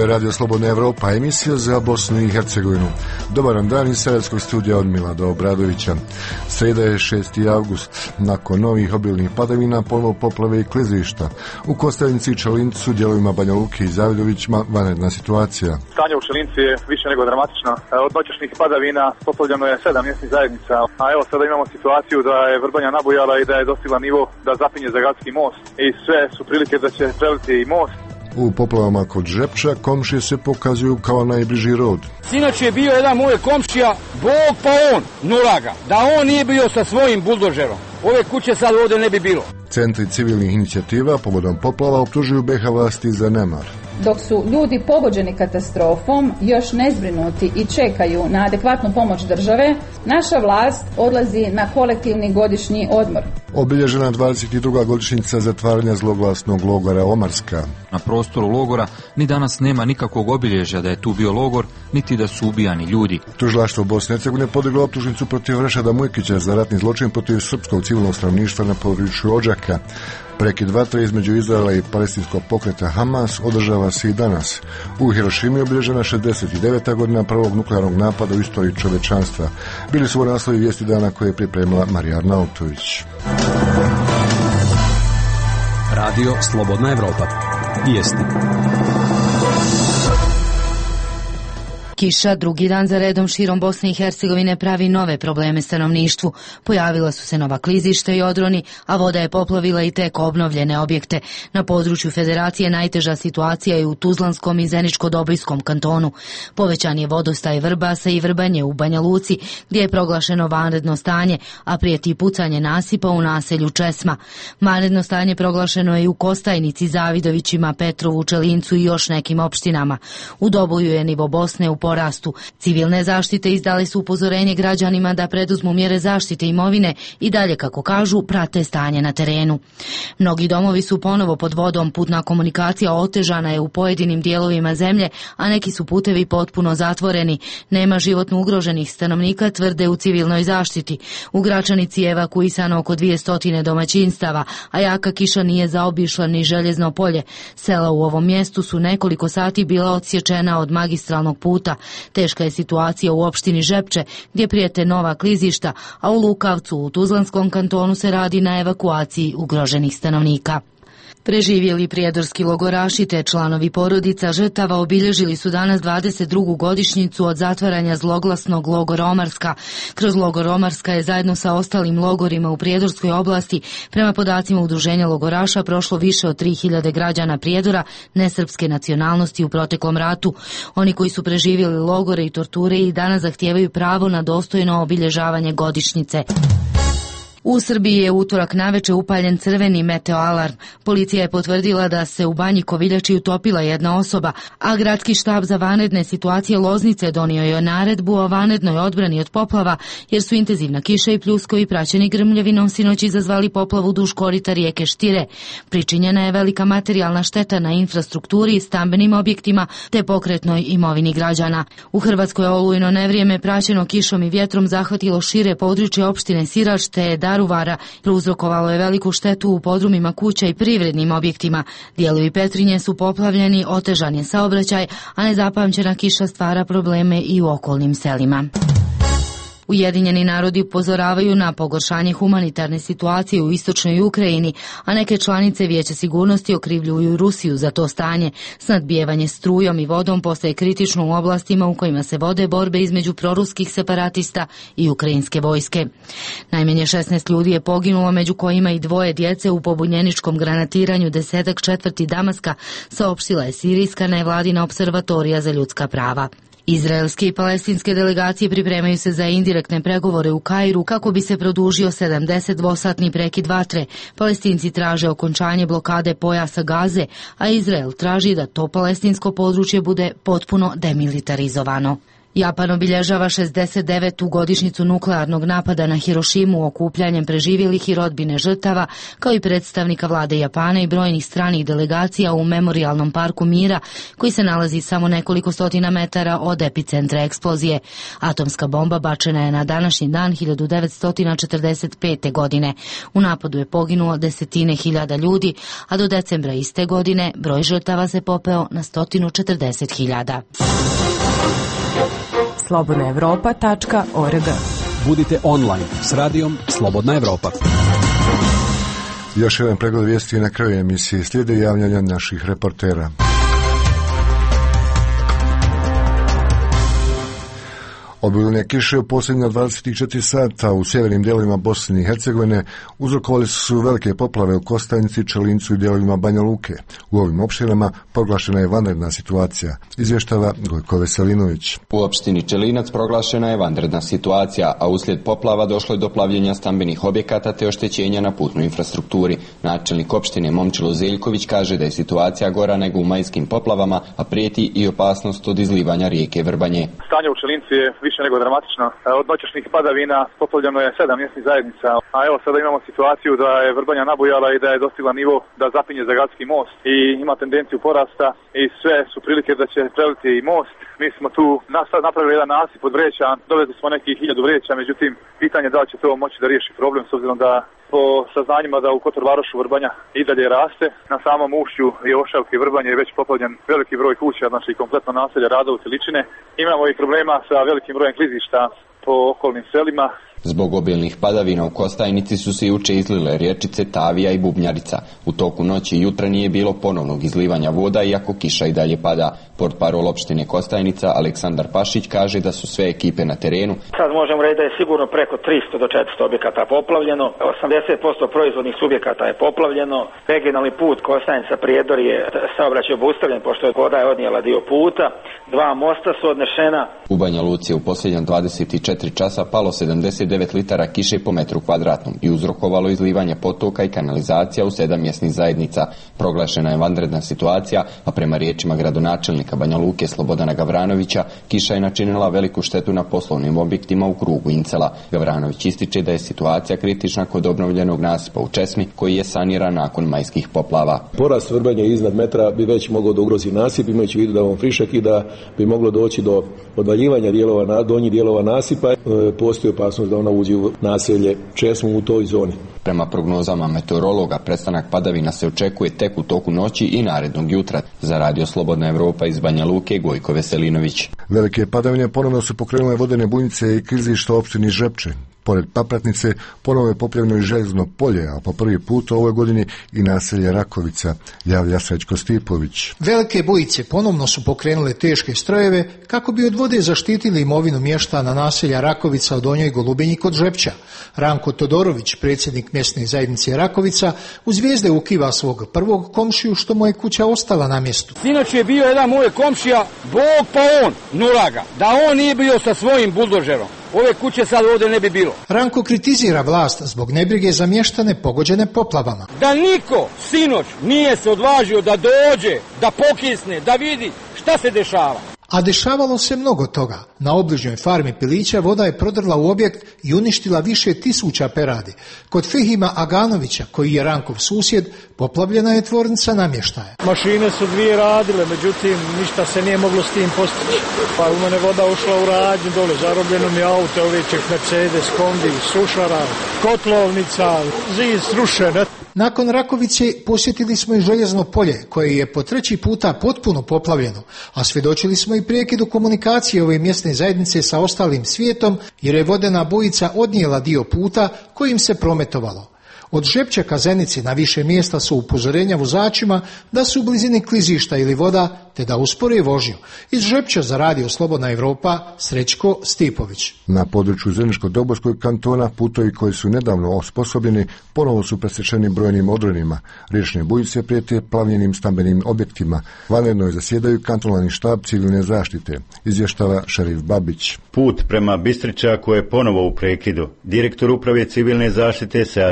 Radio Slobodna Evropa, emisija za Bosnu i Hercegovinu. Dobar dan iz Sarajevskog studija od Milada Obradovića. Sreda je 6. avgust. Nakon novih obilnih padavina, ponovo poplave i klizišta. U Kostajnici i Čelincu, dijelovima Banja Luke i Zavidovićima, vanredna situacija. Stanje u Čelinci je više nego dramatično. Od noćašnjih padavina poplavljeno je 7 mjesnih zajednica. A evo sada imamo situaciju da je Vrbanja nabujala i da je dostigla nivo da zapinje za gradski most. I sve su prilike da će preliti i most. U poplavama kod Žepča komšije se pokazuju kao najbliži rod. Sinoć je bio jedan moj komšija, Bog pa on, nulaga, da on nije bio sa svojim buldožerom. Ove kuće sad ovdje ne bi bilo. Centri civilnih inicijativa povodom poplava optužuju BiH vlasti za nemar. Dok su ljudi pogođeni katastrofom još nezbrinuti i čekaju na adekvatnu pomoć države, naša vlast odlazi na kolektivni godišnji odmor. Obilježena 22. godišnjica zatvaranja zloglasnog logora Omarska. Na prostoru logora ni danas nema nikakvog obilježja da je tu bio logor, niti da su ubijani ljudi. Tužilaštvo Bosne i Hercegovine podiglo optužnicu protiv Rešada Mujkića za ratni zločin protiv srpskog civilnog stanovništva na području Odžaka. Prekid vatre između Izraela i palestinskog pokreta Hamas održava se i danas. U Hirošimi obilježena 69. godina prvog nuklearnog napada u istoriji čovečanstva. Bili su u naslovi vijesti dana koje je pripremila Marija Arnautović. Radio Slobodna Evropa. Vijesti. Kiša drugi dan za redom širom Bosne i Hercegovine pravi nove probleme stanovništvu. Pojavila su se nova klizišta i odroni, a voda je poplavila i tek obnovljene objekte. Na području federacije najteža situacija je u Tuzlanskom i Zeničko-Dobojskom kantonu. Povećan je vodostaj Vrbasa i Vrbanje u Banja Luci, gdje je proglašeno vanredno stanje, a prijeti pucanje nasipa u naselju Česma. Vanredno stanje proglašeno je i u Kostajnici, Zavidovićima, Petrovu, Čelincu i još nekim opštinama. U Doboju je nivo Bosne u porastu. Civilne zaštite izdale su upozorenje građanima da preduzmu mjere zaštite imovine i dalje, kako kažu, prate stanje na terenu. Mnogi domovi su ponovo pod vodom, putna komunikacija otežana je u pojedinim dijelovima zemlje, a neki su putevi potpuno zatvoreni. Nema životno ugroženih stanovnika, tvrde u civilnoj zaštiti. U Gračanici je evakuisano oko 200 domaćinstava, a jaka kiša nije zaobišla ni Željezno polje. Sela u ovom mjestu su nekoliko sati bila odsječena od magistralnog puta. Teška je situacija u opštini Žepče, gdje prijete nova klizišta, a u Lukavcu u Tuzlanskom kantonu se radi na evakuaciji ugroženih stanovnika. Preživjeli prijedorski logoraši te članovi porodica žrtava obilježili su danas 22. godišnjicu od zatvaranja zloglasnog logora Omarska. Kroz logor Omarska je zajedno sa ostalim logorima u Prijedorskoj oblasti, prema podacima udruženja logoraša, prošlo više od 3000 građana Prijedora nesrpske nacionalnosti u proteklom ratu. Oni koji su preživjeli logore i torture i danas zahtijevaju pravo na dostojno obilježavanje godišnjice. U Srbiji je utorak naveče upaljen crveni meteoalarm. Policija je potvrdila da se u Banji Koviljači utopila jedna osoba, a gradski štab za vanredne situacije Loznice donio je naredbu o vanrednoj odbrani od poplava, jer su intenzivna kiša i pljuskovi praćeni grmljavinom sinoć izazvali poplavu duž korita rijeke Štire. Pričinjena je velika materijalna šteta na infrastrukturi i stambenim objektima te pokretnoj imovini građana. U Hrvatskoj je olujno nevrijeme praćeno kišom i vjetrom zahvatilo šire područje opštine Sirač te Daruvara, prouzrokovalo je veliku štetu u podrumima kuća i privrednim objektima. Dijelovi Petrinje su poplavljeni, otežan je saobraćaj, a nezapamćena kiša stvara probleme i u okolnim selima. Ujedinjeni narodi upozoravaju na pogoršanje humanitarne situacije u istočnoj Ukrajini, a neke članice Vijeća sigurnosti okrivljuju Rusiju za to stanje. Snadbijevanje strujom i vodom postaje kritično u oblastima u kojima se vode borbe između proruskih separatista i ukrajinske vojske. Najmanje 16 ljudi je poginulo, među kojima i 2 djece u pobunjeničkom granatiranju 10. četvrti Damaska, saopštila je sirijska nevladina observatorija za ljudska prava. Izraelske i palestinske delegacije pripremaju se za indirektne pregovore u Kairu kako bi se produžio 72-satni prekid vatre. Palestinci traže okončanje blokade pojasa Gaze, a Izrael traži da to palestinsko područje bude potpuno demilitarizovano. Japan obilježava 69. godišnjicu nuklearnog napada na Hirošimu okupljanjem preživjelih i rodbine žrtava, kao i predstavnika vlade Japana i brojnih stranih delegacija u Memorijalnom parku mira, koji se nalazi samo nekoliko stotina metara od epicentra eksplozije. Atomska bomba bačena je na današnji dan 1945. godine. U napadu je poginulo desetine hiljada ljudi, a do decembra iste godine broj žrtava se popeo na 140.000. slobodnaevropa.org. Budite online s radijom Slobodna Evropa. Još jedan pregled vijesti na kraju emisije. Slijede javljanja naših reportera. Obilne kiše u posljednja 24 sata u sjevernim dijelovima Bosne i Hercegovine uzrokovali su velike poplave u Kostajnici, Čelincu i dijelovima Banja Luke. U ovim opštinama proglašena je vanredna situacija, izvještava Gojko Veselinović. U opštini Čelinac proglašena je vanredna situacija, a uslijed poplava došlo je do plavljenja stambenih objekata te oštećenja na putnoj infrastrukturi. Načelnik opštine Momčilo Zeljković kaže da je situacija gora nego u majskim poplavama, a prijeti i opasnost od izlivanja rijeke Vrbanje. Stanje u Čelincu je više nego dramatično. Od noćašnjih padavina poplavljeno je 7 mjesnih zajednica, a evo sada imamo situaciju da je Vrbanja nabujala i da je dostigla nivo da zapinje za gradski most i ima tendenciju porasta i sve su prilike da će preliti i most. Mi smo tu napravili jedan nasip od vreća, dovezli smo nekih 1000 vreća, međutim pitanje da li će to moći da riješi problem s obzirom da po saznanjima da u Kotor Varošu Vrbanja i dalje raste. Na samom ušću Jošavke i Vrbanje je već poplavljen veliki broj kuća, znači kompletno naselje Radovce, Ličine. Imamo i problema sa velikim brojem klizišta po okolnim selima. Zbog obilnih padavina u Kostajnici su se juče izlile riječice Tavija i Bubnjarica. U toku noći i jutra nije bilo ponovnog izlivanja voda, iako kiša i dalje pada. Portparol opštine Kostajnica Aleksandar Pašić kaže da su sve ekipe na terenu. Sad možemo reći da je sigurno preko 300 do 400 objekata poplavljeno, 80% proizvodnih subjekata je poplavljeno, regionalni put Kostajnica Prijedor je saobraćaj obustavljen pošto je voda odnijela dio puta, 2 mosta su odnešena. U Banja Luci je u posljednja 24 časa palo 79 litara kiše po metru kvadratnom i uzrokovalo izlivanje potoka i kanalizacija u 7 mjesnih zajednica. Proglašena je vanredna situacija, a prema riječima gradonačelnika Banja Luke Slobodana Gavranovića, kiša je načinila veliku štetu na poslovnim objektima u krugu Incela. Gavranović ističe da je situacija kritična kod obnovljenog nasipa u Česmi, koji je saniran nakon majskih poplava. Porast Vrbanje iznad metra bi već mogao da ugrozi nasip, imajući u vidu da on frišak i da bi moglo doći do odvaljivanja donjih dijelova nasipa. Postoji opasnost da ona uđe u naselje Česmu u toj zoni. Prema prognozama meteorologa, prestanak padavina se očekuje tek u toku noći i narednog jutra. Za Radio Slobodna Evropa iz Banja Luke, Gojko Veselinović. Velike padavine ponovno su pokrenule vodene bujnice i klizišta u opštini Žepče. Pored Papratnice ponovo je poplavljeno i Željezno polje, a po prvi put u ovoj godini i naselje Rakovica, javlja Srećko Stipović. Velike bujice ponovno su pokrenule teške strojeve kako bi od vode zaštitili imovinu mještana naselja Rakovica u Donjoj Golubinji kod Žepča. Ranko Todorović, predsjednik mjesne zajednice Rakovica, u Zvijezde ukiva svog prvog komšiju što mu je kuća ostala na mjestu. Sinoć je bio jedan moj komšija, Bog pa on, nulaga, da on nije bio sa svojim buldožerom. Ove kuće sad ovdje ne bi bilo. Ranko kritizira vlast zbog nebrige za mještane pogođene poplavama. Da niko sinoć nije se odvažio da dođe, da pokisne, da vidi šta se dešava. A dešavalo se mnogo toga. Na obližnjoj farmi pilića voda je prodrla u objekt i uništila više tisuća peradi. Kod Fehima Aganovića, koji je Rankov susjed, poplavljena je tvornica namještaja. Mašine su dvije radile, međutim ništa se nije moglo s tim postići. Pa u mene voda ušla u radnju dole, zarobljeno mi auto, ovećeg Mercedes, kombi, sušara, kotlovnica, zid srušen. Nakon Rakovice posjetili smo i Željezno polje, koje je po 3. puta potpuno poplavljeno, a svjedočili smo i prekidu komunikacije ove mjesne zajednice sa ostalim svijetom, jer je vodena bujica odnijela dio puta kojim se prometovalo. Od Žepča ka Zenici na više mjesta su upozorenja vozačima da su u blizini klizišta ili voda, te da uspore vožnju. Iz Žepča za Radio Slobodna Evropa, Srećko Stipović. Na području Zeničko-Dobojskog kantona putovi koji su nedavno osposobljeni ponovo su presječeni brojnim odronima. Riječne bujice prijete plavljenim stambenim objektima. Vanredno je zasjedaju kantonalni štab civilne zaštite, izvještava šerif Babić. Put prema Bistričaku je ponovo u prekidu. Direktor uprave civilne zaštite Sead Đanović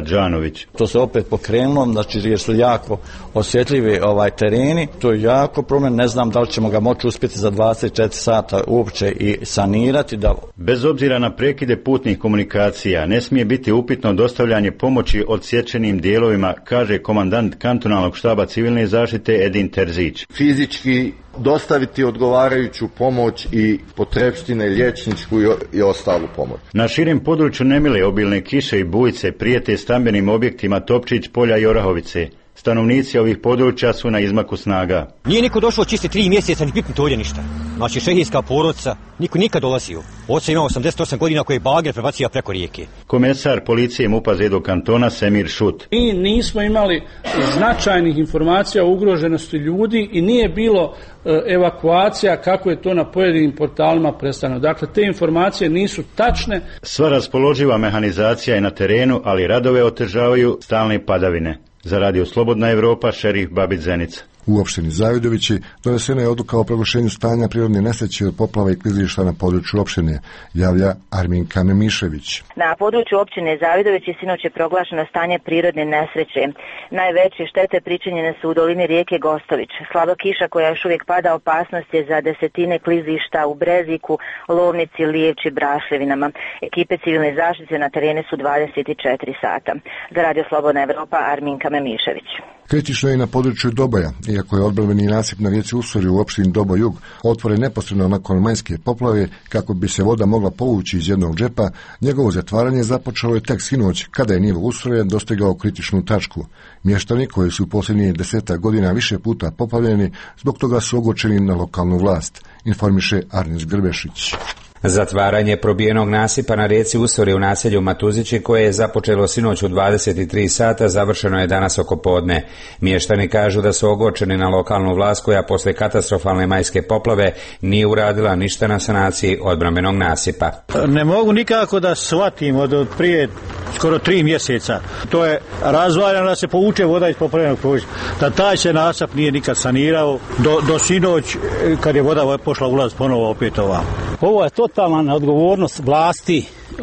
Nikolić. To se opet pokrenulo, znači jer su jako osjetljivi tereni, to je jako problem, ne znam da li ćemo ga moći uspjeti za 24 sata uopće i sanirati. Bez obzira na prekide putnih komunikacija, ne smije biti upitno dostavljanje pomoći odsječenim dijelovima, kaže komandant kantonalnog štaba civilne zaštite Edin Terzić. Fizički dostaviti odgovarajuću pomoć i potrepštine, liječničku i ostalu pomoć. Na širem području nemile obilne kiše i bujice prijete stambenim objektima Topčić, Polja i Orahovice. Stanovnici ovih područja su na izmaku snaga. Nije niko došao čisti 3 mjeseca ni pipnuti ovdje ništa. Znači šehijska porodica, niko nikad dolazio. Oca ima 88 godina koji je bager prebacio preko rijeke. Komesar policije MUP-a Zedo kantona Semir Šut. Mi nismo imali značajnih informacija o ugroženosti ljudi i nije bilo evakuacija kako je to na pojedinim portalima predstavljeno. Dakle, te informacije nisu tačne. Sva raspoloživa mehanizacija je na terenu, ali radove otežavaju stalne padavine. Za Radio Slobodna Evropa, šerif Babić Zenica. U opštini Zavidovići donesena je odluka o proglašenju stanja prirodne nesreće od poplava i klizišta na području opštine, javlja Arminka Memišević. Na području opštine Zavidovići sinoć je proglašeno stanje prirodne nesreće. Najveće štete pričinjene su u dolini rijeke Gostović. Slaba kiša koja još uvijek pada, opasnost je za desetine klizišta u Breziku, Lovnici, Lijevči, Brašljevinama. Ekipe civilne zaštite na terenu su 24 sata. Za Radio Slobodna Evropa, Arminka Memišević. Kritično je na području Doboja, iako je odbrambeni nasip na rijeci Usori u opštini Dobo Jug otvoren neposredno nakon majske poplave kako bi se voda mogla povući iz jednog džepa, njegovo zatvaranje započelo je tek sinoć kada je nivo Usora dostigao kritičnu tačku. Mještani koji su u posljednjih 10 godina više puta poplavljeni, zbog toga su ogorčeni na lokalnu vlast, informiše Arnis Grbešić. Zatvaranje probijenog nasipa na rijeci Usori u naselju Matuzići koje je započelo sinoć u 23 sata završeno je danas oko podne. Mještani kažu da su ogorčeni na lokalnu vlast koja posle katastrofalne majske poplave nije uradila ništa na sanaciji odbrambenog nasipa. Ne mogu nikako da shvatim od prije skoro 3 mjeseca. To je razvaljeno da se povuče voda iz poplavljenog područja. Da taj se nasip nije nikad sanirao do sinoć kad je voda pošla ulaz ponovo opet ovamo. Ovo je totalna odgovornost vlasti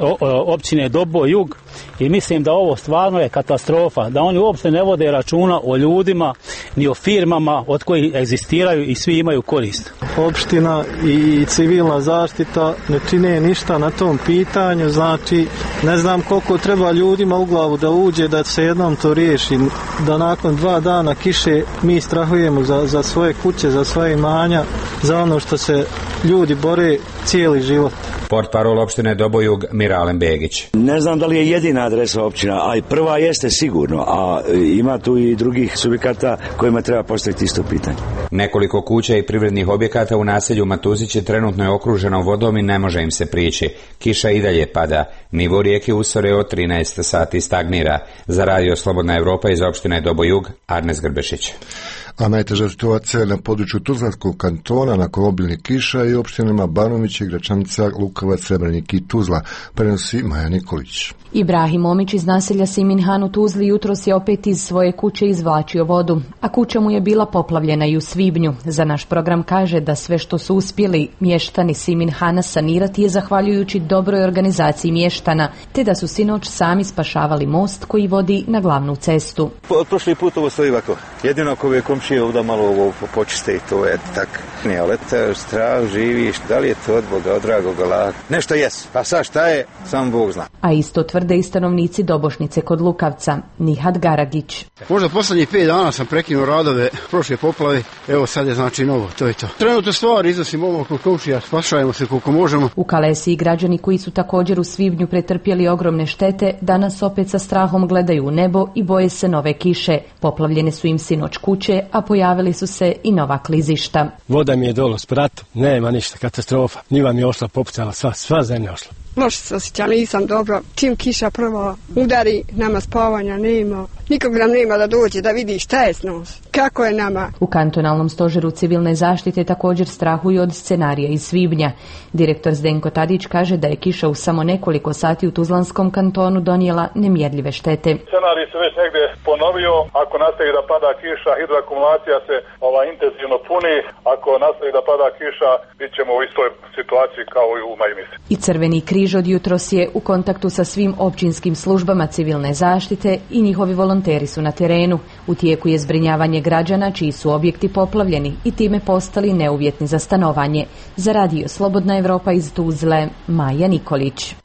općine Dobo Jug i mislim da ovo stvarno je katastrofa, da oni uopšte ne vode računa o ljudima ni o firmama od kojih egzistiraju i svi imaju korist. Opština i civilna zaštita ne čine ništa na tom pitanju, znači ne znam koliko treba ljudima u glavu da uđe da se jednom to riješi, da nakon 2 dana kiše mi strahujemo za svoje kuće, za svoje imanja, za ono što se ljudi bore cijeli život. Portparol opštine Dobojug Miralem Begić. Ne znam da li je jedina adresa općina, a i prva jeste sigurno, a ima tu i drugih subjekata kojima treba postaviti isto pitanje. Nekoliko kuća i privrednih objekata u naselju Matuzići trenutno je okruženo vodom i ne može im se prići. Kiša i dalje pada. Nivo rijeke Usore od 13 sati stagnira. Za Radio Slobodna Evropa iz opštine Dobojug, Arnes Grbešić. A najteža situacija je na području Tuzlanskog kantona nakon obilnih kiša i opštinama Banović, Gračanica, Lukavac, Srebrenik i Tuzla, prenosi Maja Nikolić. Ibrahim Omić iz naselja Siminhan u Tuzli jutros je opet iz svoje kuće izvlačio vodu, a kuća mu je bila poplavljena i u svibnju. Za naš program kaže da sve što su uspjeli mještani Siminhana sanirati je zahvaljujući dobroj organizaciji mještana, te da su sinoć sami spašavali most koji vodi na glavnu cestu. Od prošli put ovo stoji ovako. Jedino ako je komšije ovdje malo ovo počiste i to je tak. Ne, ali strav, živiš, da li je to od Boga, od dragoga laka? Nešto jes, pa sad šta je, sam Bog zna. A isto tvrde i stanovnici Dobošnice kod Lukavca, Nihad Garagić. Možda posljednjih 5 dana sam prekinuo radove prošle poplave, evo sad je znači novo, to je to. Trenutno stvari iznosimo ovo kod komšija, spašajemo se koliko možemo. U Kalesiji građani koji su također u svibnju pretrpjeli ogromne štete, danas opet sa strahom gledaju u nebo i boje se nove kiše. Poplavljene su im sinoć kuće, a pojavili su se i nova klizišta. Voda mi je dolo sprat, nema ništa, katastrofa. Njiva mi je ošla, popucala, sva zemlja ošla. Loše se osjećam, nisam dobro. Čim kiša prvo udari, nama spavanja nema. Nikog nam nema da dođe da vidi šta je s nos, kako je nama. U kantonalnom stožeru civilne zaštite također strahuju od scenarija iz svibnja. Direktor Zdenko Tadić kaže da je kiša u samo nekoliko sati u Tuzlanskom kantonu donijela nemjerljive štete. Scenarij se već negdje ponovio, ako nastavi da pada kiša, hidroakumulacija se intenzivno puni, ako nastavi da pada kiša, bit ćemo u istoj situaciji kao i u maju mjesecu. I Crveni križ od jutros je u kontaktu sa svim općinskim službama civilne zaštite i njihovi volonteri su na terenu. U tijeku je zbrinjavanje građana čiji su objekti poplavljeni i time postali neuvjetni za stanovanje. Za Radio Slobodna Evropa iz Tuzle, Maja Nikolić.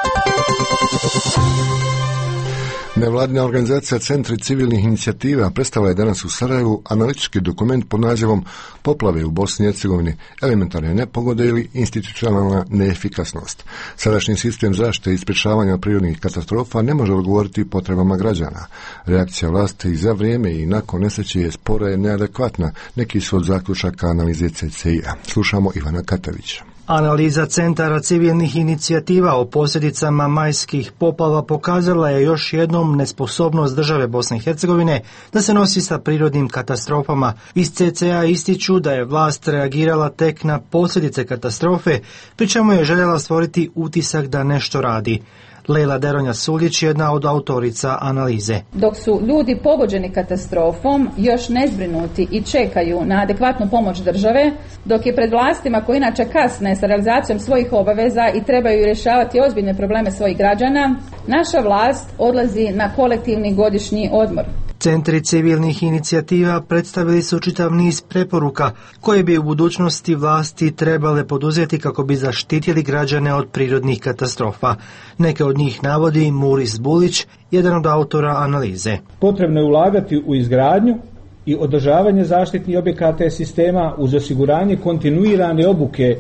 Nevladina organizacija Centri civilnih inicijativa predstavila je danas u Sarajevu analitički dokument pod nazivom Poplave u Bosni i Hercegovini, elementarne nepogode ili institucionalna neefikasnost. Sadašnji sistem zaštite i sprječavanja prirodnih katastrofa ne može odgovoriti potrebama građana. Reakcija vlasti za vrijeme i nakon nesreće je spora i neadekvatna. Neki su od zaključaka analize CCI-a. Slušamo Ivana Katavića. Analiza centara civilnih inicijativa o posljedicama majskih poplava pokazala je još jednom nesposobnost države Bosne i Hercegovine da se nosi sa prirodnim katastrofama. Iz CCA ističu da je vlast reagirala tek na posljedice katastrofe, pri čemu je željela stvoriti utisak da nešto radi. Lejla Deronja Suljić je jedna od autorica analize. Dok su ljudi pogođeni katastrofom još nezbrinuti i čekaju na adekvatnu pomoć države, dok je pred vlastima koji inače kasne sa realizacijom svojih obaveza i trebaju rješavati ozbiljne probleme svojih građana, naša vlast odlazi na kolektivni godišnji odmor. Centri civilnih inicijativa predstavili su čitav niz preporuka koje bi u budućnosti vlasti trebale poduzeti kako bi zaštitili građane od prirodnih katastrofa. Neke od njih navodi Muris Bulić, jedan od autora analize. Potrebno je ulagati u izgradnju i održavanje zaštitnih objekata i sistema uz osiguranje kontinuirane obuke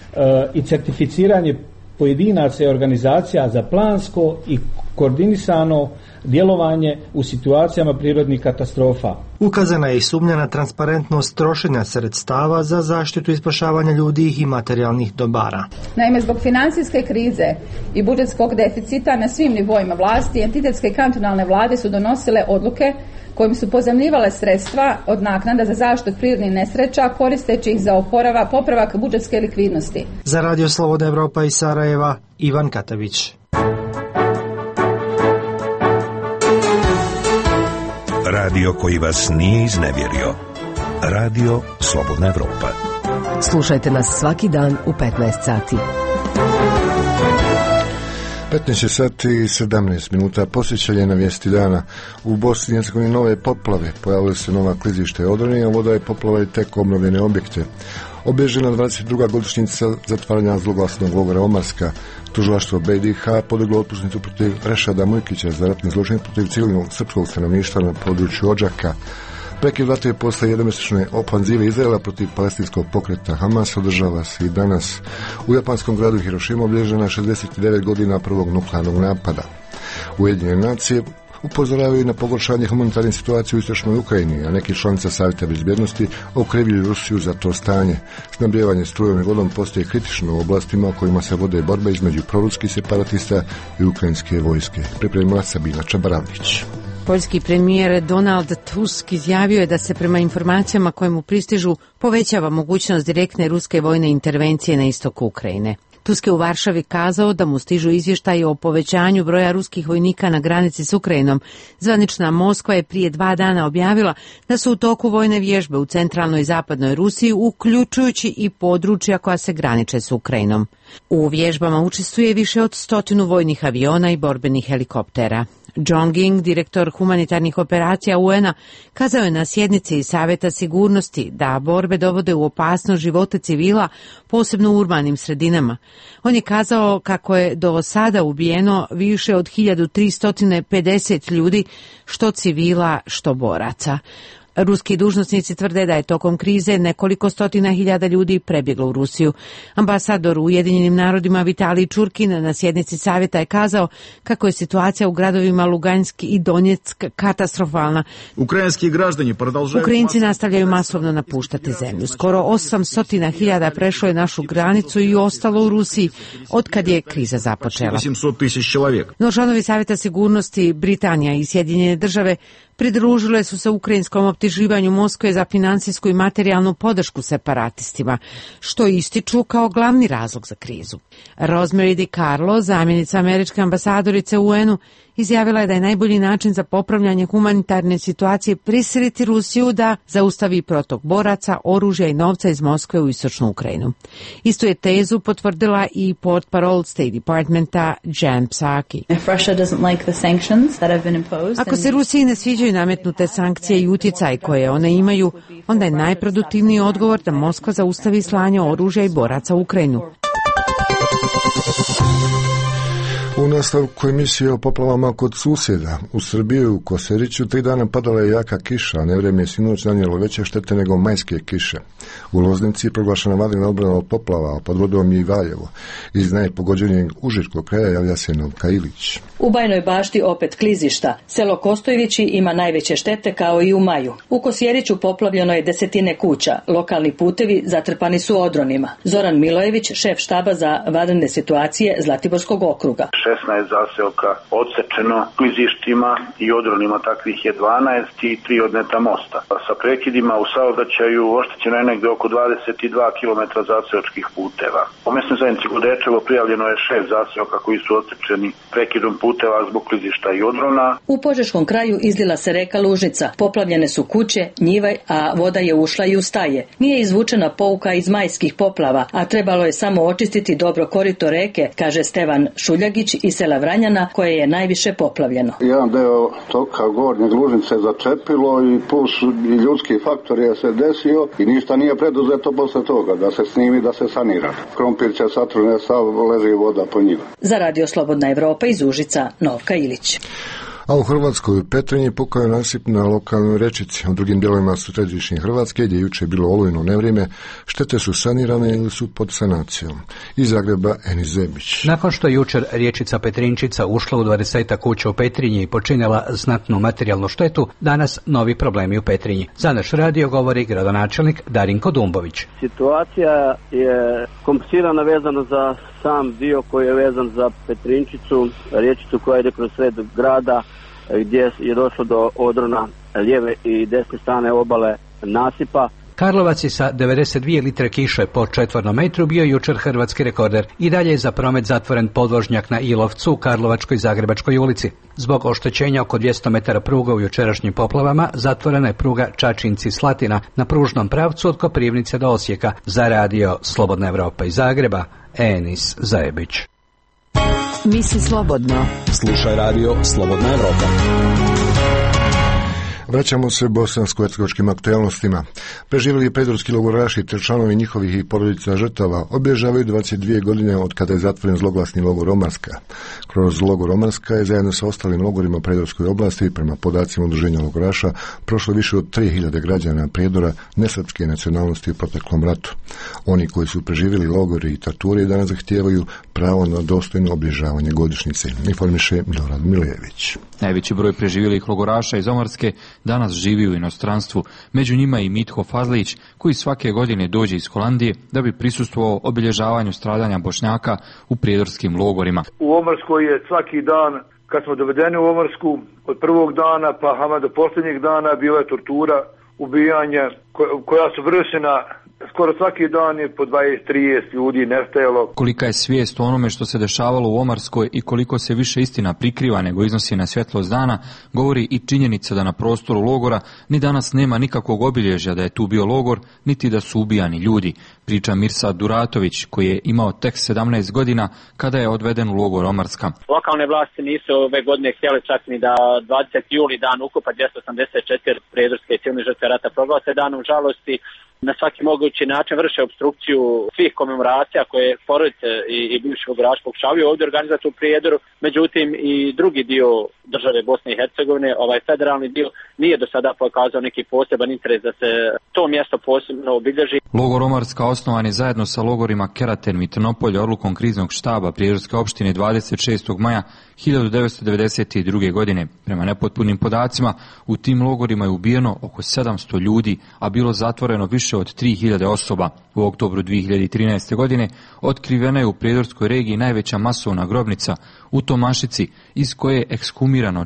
i certificiranje pojedinaca i organizacija za plansko i koordinisano djelovanje u situacijama prirodnih katastrofa. Ukazana je i sumnja na transparentnost trošenja sredstava za zaštitu i spašavanje ljudi i materijalnih dobara. Naime, zbog financijske krize i budžetskog deficita na svim nivoima vlasti, entitetske i kantonalne vlade su donosile odluke kojim su pozajmljivale sredstva od naknada za zaštitu prirodnih nesreća koristeći ih za popravak budžetske likvidnosti. Za Radio Slobodna Evropa iz Sarajeva, Ivan Katavić. Radio koji vas nije iznevjerio. Radio Slobodna Evropa. Slušajte nas svaki dan u 15 sati. 15 sati i 17 minuta. Posjećanje na vijesti dana. U Bosni i Hercegovini nove poplave. Pojavile se nova klizišta i odroni, a voda je poplava i tek obnovljene objekte. Obilježena 22. godišnjica zatvaranja zloglasnog logora Omarska. Tužilaštvo BiH podiglo optužnicu protiv Rešada Mujkića za ratni zločin protiv civilnog srpskog stanovništva na području Odžaka. Prekid vatre posle jednomjesečne ofanzive Izraela protiv palestinskog pokreta Hamas održava se i danas. U japanskom gradu Hirošima obilježena 69 godina prvog nuklearnog napada. Ujedinjene nacije upozoravaju na pogoršanje humanitarne situacije u istočnoj Ukrajini, a neki članica Savjeta bezbjednosti okrivljuju Rusiju za to stanje. Snabdijevanje strujom i vodom postaje kritično u oblastima u kojima se vode borbe između proruskih separatista i ukrajinske vojske. Pripremila Sabina Čabaravnić. Poljski premijer Donald Tusk izjavio je da se prema informacijama koje mu pristižu povećava mogućnost direktne ruske vojne intervencije na istoku Ukrajine. Tusk je u Varšavi kazao da mu stižu izvještaji o povećanju broja ruskih vojnika na granici s Ukrajinom. Zvanična Moskva je prije 2 dana objavila da su u toku vojne vježbe u centralnoj i zapadnoj Rusiji, uključujući i područja koja se graniče s Ukrajinom. U vježbama učestvuje više od 100 vojnih aviona i borbenih helikoptera. John Ging, direktor humanitarnih operacija UN-a, kazao je na sjednici Savjeta sigurnosti da borbe dovode u opasnost živote civila, posebno u urbanim sredinama. On je kazao kako je do sada ubijeno više od 1350 ljudi, što civila, što boraca. Ruski dužnosnici tvrde da je tokom krize nekoliko stotina hiljada ljudi prebjeglo u Rusiju. Ambasador u Ujedinjenim narodima Vitalij Čurkin na sjednici savjeta je kazao kako je situacija u gradovima Lugansk i Donjeck katastrofalna. Ukrajinci nastavljaju masovno napuštati zemlju. Skoro 800.000 prešlo je našu granicu i ostalo u Rusiji od kad je kriza započela. No članovi Savjeta sigurnosti Britanija i Sjedinjene države pridružile su se ukrajinskom optuživanju Moskve za financijsku i materijalnu podršku separatistima, što ističu kao glavni razlog za krizu. Rosemary DiCarlo, zamjenica američke ambasadorice u UN-u, izjavila je da je najbolji način za popravljanje humanitarne situacije prisiliti Rusiju da zaustavi protok boraca, oružja i novca iz Moskve u istočnu Ukrajinu. Istu je tezu potvrdila i portparol State Departmenta Jen Psaki. Ako se Rusiji ne sviđaju nametnute sankcije i utjecaj koje one imaju, onda je najproduktivniji odgovor da Moskva zaustavi slanje oružja i boraca u Ukrajinu. U nastavku emisije o poplavama kod susjeda, u Srbiji u Koseriću 3 dana padala je jaka kiša, a nevrijeme je sinoć nanijelo veće štete nego majske kiše. U Loznici je proglašena vanredna odbrana od poplava, a pod vodom je i Valjevo. Iz najpogođenijeg užičkog kraja javlja se Novka Ilić. U Bajnoj Bašti opet klizišta. Selo Kostojevići ima najveće štete kao i u maju. U Kosjeriću poplavljeno je desetine kuća. Lokalni putevi zatrpani su odronima. Zoran Milojević, šef štaba za vanredne situacije Zlatiborskog okruga. 16 zaseoka odsečeno klizištima i odronima, takvih je 12 i 3 odneta mosta. Sa prekidima u saobraćaju oštećeno je negde oko 22 km zaseočkih puteva. U mesnoj zajednici Godečevo prijavljeno je 6 zaseoka koji su odsečeni prekidom puteva zbog klizišta i odrona. U Požeškom kraju izlila se reka Lužnica. Poplavljene su kuće, njive, a voda je ušla i u staje. Nije izvučena pouka iz majskih poplava, a trebalo je samo očistiti dobro korito reke, kaže Stevan Šuljagić iz sela Vranjana, koje je najviše poplavljeno. Jedan deo toka Gornjeg Lužnice začepilo i plus i ljudski faktor je se desio i ništa nije preduzeto posle toga, da se snimi, da se sanira. Krompir će satrune, sav leži voda po njima. Za Radio Slobodna Evropa iz Užica, Novka Ilić. A u Hrvatskoj u Petrinji pukao je nasip na lokalnoj rečici. U drugim dijelovima središnje Hrvatske, gdje je jučer bilo olujno nevrijeme, štete su sanirane ili su pod sanacijom. Iz Zagreba Enis Zebić. Nakon što je jučer riječica Petrinčica ušla u 20 kuća u Petrinji i počinila znatnu materijalnu štetu, danas novi problemi u Petrinji. Za naš radio govori gradonačelnik Darinko Dumbović. Situacija je komplicirana vezano za sam dio koji je vezan za Petrinčicu, riječicu koja ide kroz sred grada, gdje je došlo do odrona lijeve i desne strane obale nasipa. Karlovac je sa 92 litre kiše po četvornom metru bio jučer hrvatski rekorder. I dalje je za promet zatvoren podvožnjak na Ilovcu u Karlovačkoj i Zagrebačkoj ulici. Zbog oštećenja oko 200 metara pruga u jučerašnjim poplavama zatvorena je pruga Čačinci-Slatina na pružnom pravcu od Koprivnice do Osijeka. Za Radio Slobodna Evropa iz Zagreba, Enis Zajebić. Misli slobodno. Slušaj Radio Slobodna Evropa. Vraćamo se bosansko-hercegovačkim aktualnostima. Preživjeli predorski logoraši te članovi njihovih i porodica žrtava obježavaju 22 godine od kada je zatvoren zloglasni logor Omarska. Kroz logor Omarska je zajedno sa ostalim logorima predorskoj oblasti, prema podacima udruženja logoraša, prošlo više od 3000 građana Prijedora nesrpske nacionalnosti u proteklom ratu. Oni koji su preživjeli logore i torture danas zahtijevaju pravo na dostojno obilježavanje godišnjice. Informiše Milorad Milejević. Najveći broj preživjelih logoraša iz Omarske danas živi u inostranstvu, među njima i Mitho Fazlić, koji svake godine dođe iz Holandije da bi prisustvovao obilježavanju stradanja Bošnjaka u prijedorskim logorima. U Omarskoj je svaki dan, kad smo dovedeni u Omarsku, od prvog dana pa hama do posljednjeg dana bila je tortura, ubijanja koja su vršena. Skoro svaki dan je po 20-30 ljudi nestajalo. Kolika je svijest o onome što se dešavalo u Omarskoj i koliko se više istina prikriva nego iznosi na svjetlost dana, govori i činjenica da na prostoru logora ni danas nema nikakvog obilježja da je tu bio logor, niti da su ubijani ljudi, priča Mirsad Duratović, koji je imao tek 17 godina kada je odveden u logor Omarska. Lokalne vlasti nisu ove godine htjeli čak ni da 20. juli dan ukopa 284 prijedorske i civilne žrtve rata proglase danom žalosti. Na svaki mogući način vrše obstrukciju svih komemoracija koje porodice i bivši logoraši pokušavaju ovdje organizati u Prijedoru. Međutim, i drugi dio države Bosne i Hercegovine. Ovaj federalni dio nije do sada pokazao neki poseban interes da se to mjesto posebno obilježi. Logor Omarska osnovan je zajedno sa logorima Keraterm i Trnopolje odlukom kriznog štaba Prijedorske opštine 26. maja 1992. godine. Prema nepotpunim podacima, u tim logorima je ubijeno oko 700 ljudi, a bilo zatvoreno više od 3000 osoba. U oktobru 2013. godine otkrivena je u Prijedorskoj regiji najveća masovna grobnica u Tomašici, iz koje je ekshumirano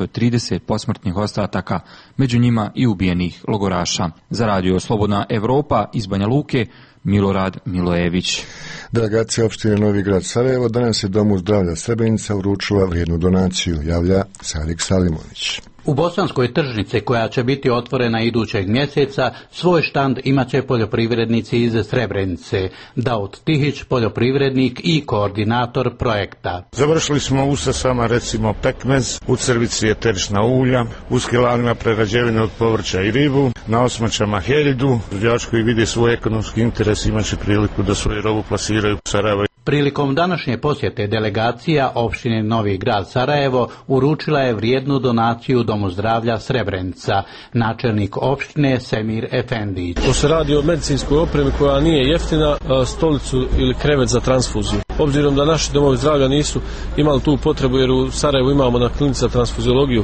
430 posmrtnih ostataka, među njima i ubijenih logoraša. Za Radio Slobodna Evropa iz Banja Luke, Milorad Milojević. Delegacija opštine Novi Grad Sarajevo danas je Domu zdravlja Srebrenica uručila vrijednu donaciju, javlja Sadik Salimović. U Bosanskoj tržnici, koja će biti otvorena idućeg mjeseca, svoj štand imat će poljoprivrednici iz Srebrenice. Daud Tihić, poljoprivrednik i koordinator projekta. Završili smo u Sasama recimo pekmez, u Crvici eterična ulja, u Skilanima prerađevine od povrća i ribu, na Osmačama helju. Đač koji vidi svoj ekonomski interes imat će priliku da svoju robu plasiraju u Sarajevo. Prilikom današnje posjete delegacija opštine Novi Grad Sarajevo uručila je vrijednu donaciju Domu zdravlja Srebrenica. Načelnik opštine Semir Efendić. To se radi o medicinskoj opremi koja nije jeftina, stolicu ili krevet za transfuziju. Obzirom da naši domovi zdravlja nisu imali tu potrebu, jer u Sarajevu imamo na klinici za transfuziologiju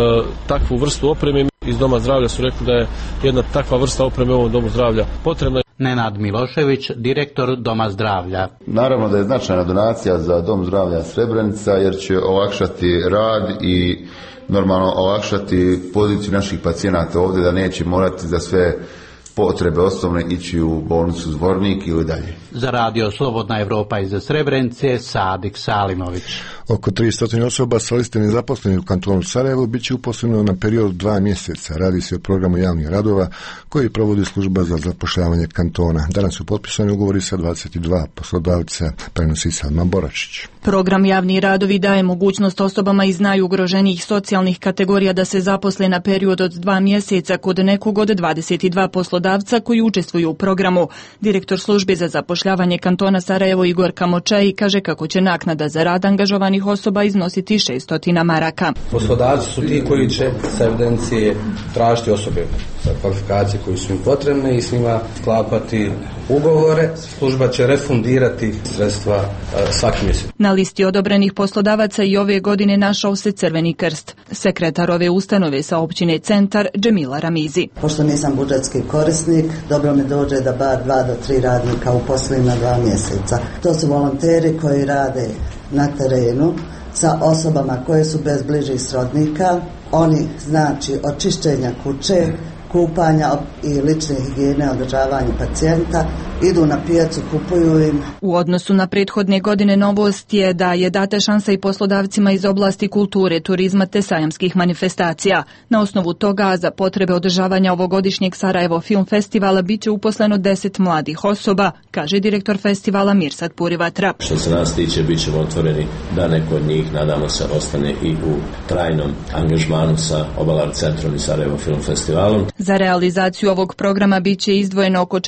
takvu vrstu opreme, iz Doma zdravlja su rekli da je jedna takva vrsta opreme u ovom Domu zdravlja potrebna. Nenad Milošević, direktor Doma zdravlja. Naravno da je značajna donacija za Dom zdravlja Srebrenica, jer će olakšati rad i normalno olakšati poziciju naših pacijenata ovdje, da neće morati za sve potrebe osnovne ići u bolnicu Zvornik ili dalje. Za Radio Slobodna Evropa iz Srebrenice, Sadik Salimović. Oko 300 osoba sa liste nezaposlenih u kantonu Sarajevo bit će uposleno na period 2 mjeseca. Radi se o programu javnih radova koji provodi služba za zapošljavanje kantona. Danas su potpisani ugovori sa 22 poslodavca, prenosi Salma Boračić. Program javni radovi daje mogućnost osobama iz najugroženijih socijalnih kategorija da se zaposle na period od 2 mjeseca kod nekog od 22 poslodavca koji učestvuju u programu. Direktor službe za zapošljavanje kantona Sarajevo Igor Kamočaj kaže kako će naknada za rad angažovanih osoba iznositi 600 maraka. Poslodavci su ti koji će sa evidencije tražiti osobe sa kvalifikacije koji su im potrebne i s njima sklapati ugovore. Služba će refundirati sredstva svaki mjesec. Na listi odobrenih poslodavaca i ove godine našao se Crveni krst. Sekretar ove ustanove sa općine Centar, Džemila Ramizi. Pošto nisam budžetski korisnik, dobro mi dođe da bar 2 do 3 radnika uposlim na 2 mjeseca. To su volonteri koji rade na terenu sa osobama koje su bez bližih srodnika. Oni znači od čišćenja kuće, kupanja i lične higijene, održavanja pacijenta, idu na pijacu, kupuju im. U odnosu na prethodne godine novost je da je data šansa i poslodavcima iz oblasti kulture, turizma te sajamskih manifestacija. Na osnovu toga, za potrebe održavanja ovogodišnjeg Sarajevo Film Festivala bit će uposleno 10 mladih osoba, kaže direktor festivala Mirsad Purivatra. Što se nas tiče, bit ćemo otvoreni da neko od njih, nadamo se, ostane i u trajnom angažmanu sa Obalar centrom i Sarajevo Film Festivalom. Za realizaciju ovog programa bit će izdvojeno oko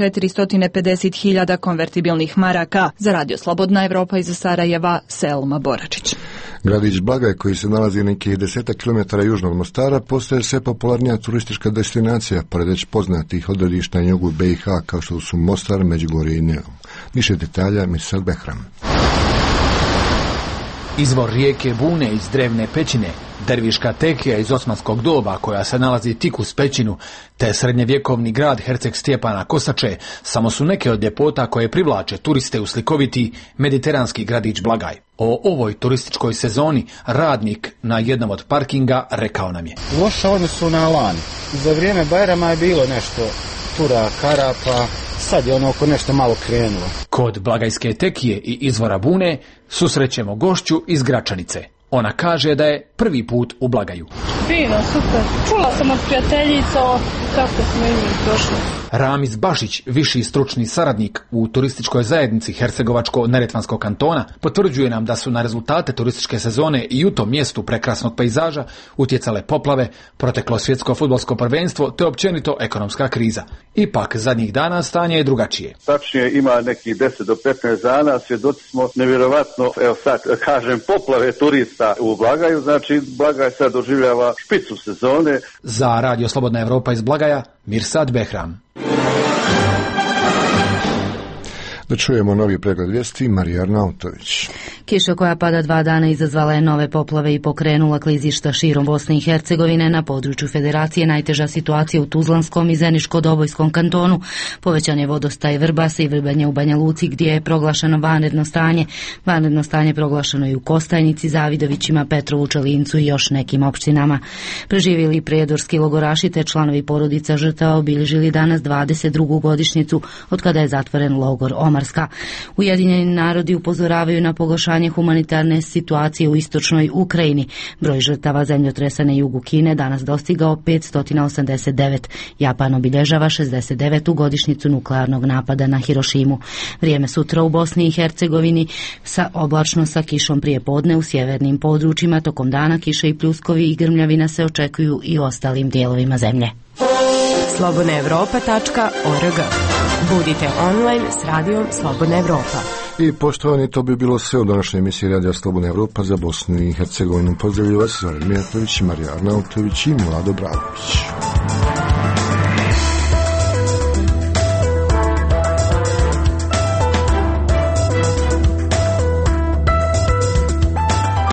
450.000 konvertibilnih maraka. Za Radio Slobodna Evropa iz Sarajeva, Selma Boračić. Gradić Blagaj, koji se nalazi nekih 10 km južnog Mostara, postaje sve popularnija turistička destinacija, pored već poznatih odredišta na jugu BiH kao što su Mostar, Međugorje i Neum. Više detalja Mirsad Behram. Izvor rijeke Bune iz drevne pećine, Derviška tekija iz osmanskog doba koja se nalazi tik uz pećinu, te srednjevjekovni grad Herceg Stjepana Kosače samo su neke od ljepota koje privlače turiste u slikoviti mediteranski gradić Blagaj. O ovoj turističkoj sezoni radnik na jednom od parkinga rekao nam je: loše odnosu na lani. Za vrijeme Bajrama je bilo nešto tura, karapa, sad je ono oko nešto malo krenulo. Kod Blagajske tekije i izvora Bune susrećemo gošću iz Gračanice. Ona kaže da je prvi put u Blagaju. Fino, super. Čula sam od prijateljica kako smo i mi prošli. Ramiz Bašić, viši stručni saradnik u turističkoj zajednici Hercegovačko-Neretvanskog kantona, potvrđuje nam da su na rezultate turističke sezone i u tom mjestu prekrasnog pejzaža utjecale poplave, proteklo svjetsko fudbalsko prvenstvo te općenito ekonomska kriza. Ipak, zadnjih dana stanje je drugačije. Tačnije ima nekih 10 do 15 dana, svjedoci smo nevjerovatno, evo sad kažem, poplave turista mjesta u Blagaju, znači Blagaj sad doživljava špicu sezone. Za Radio Slobodna Evropa iz Blagaja, Mirsad Behram. Da čujemo novi pregled vijesti, Marija Arnautović. Kiša koja pada 2 dana izazvala je nove poplave i pokrenula klizišta širom Bosne i Hercegovine. Na području Federacije najteža situacija u Tuzlanskom i Zeničko-Dobojskom kantonu. Povećan je vodostaj Vrbasa i Vrbanje u Banja Luci gdje je proglašeno vanredno stanje. Vanredno stanje proglašeno i u Kostajnici, Zavidovićima, Petrovu, Čelincu i još nekim opštinama. Preživjeli prijedorski logoraši te članovi porodica žrtava obilježili danas 22. godišnjicu od kada je zatvoren logor Omarska. Ujedinjeni narodi upozoravaju na pogoršanje humanitarne situacije u istočnoj Ukrajini. Broj žrtava zemljotresa na jugu Kine danas dostigao 589. Japan obilježava 69. godišnjicu nuklearnog napada na Hirošimu. Vrijeme sutra u Bosni i Hercegovini oblačno sa kišom prije podne u sjevernim područjima. Tokom dana kiše i pljuskovi i grmljavina se očekuju i u ostalim dijelovima zemlje. slobodnaevropa.org. Budite online s radijom Slobodna Evropa. I poštovani, to bi bilo sve u današnjoj emisiji Radija Slobodna Evropa za Bosnu i Hercegovinu. Pozdravljaju vas Zoran Mijatović, Marija Arnautović i Mlado Bravović.